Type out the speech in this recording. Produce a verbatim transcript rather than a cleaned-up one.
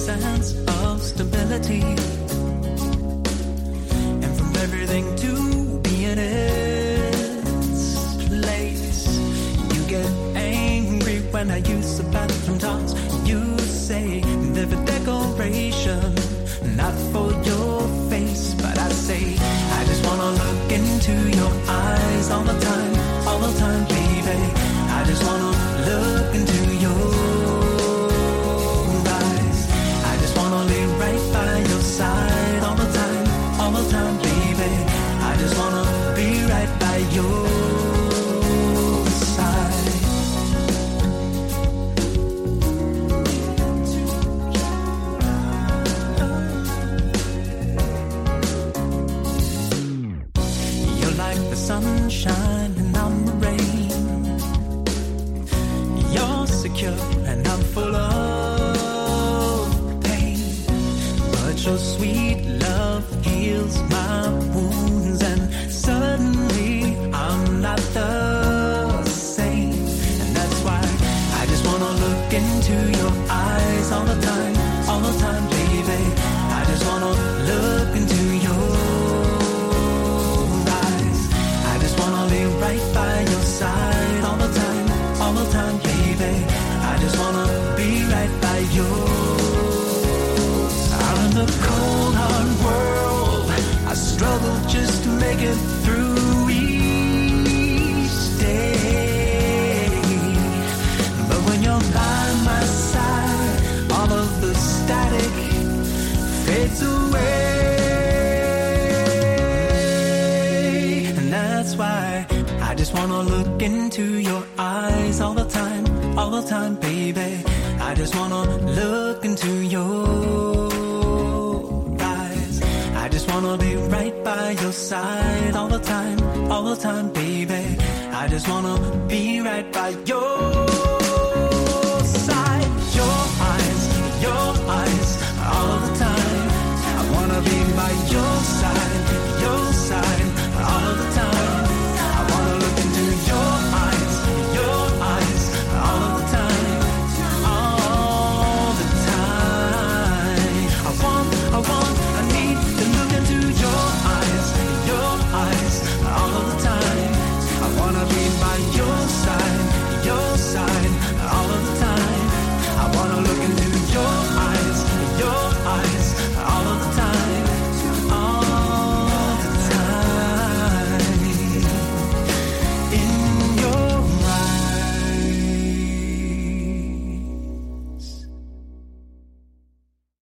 sense of stability, and from everything to be in its place. You get angry when I use the bathroom talks. You say they're for decoration, not for your face. But I say, I just wanna look into your eyes all the time, all the time, baby. I just wanna look into your eyes. I just wanna lay right by your side all the time, all the time, baby. I just wanna be right by your side. You're like the sunshine and I'm the rain. You're secure and I'm full of pain, but your sweet love heals my wounds, and suddenly I'm not the same. And that's why I just wanna look into your eyes all the time, all the time, baby. I just wanna look into your eyes. I just wanna lay right by your side all the time, all the time, baby. I just wanna be right by yours. Out in the cold, hard world, I struggle just to make it through each day. But when you're by my side, all of the static fades away. And that's why I just wanna look into your eyes all the time, all the time, baby. I just wanna look into your eyes. I just wanna be right by your side all the time, all the time, baby. I just wanna be right by your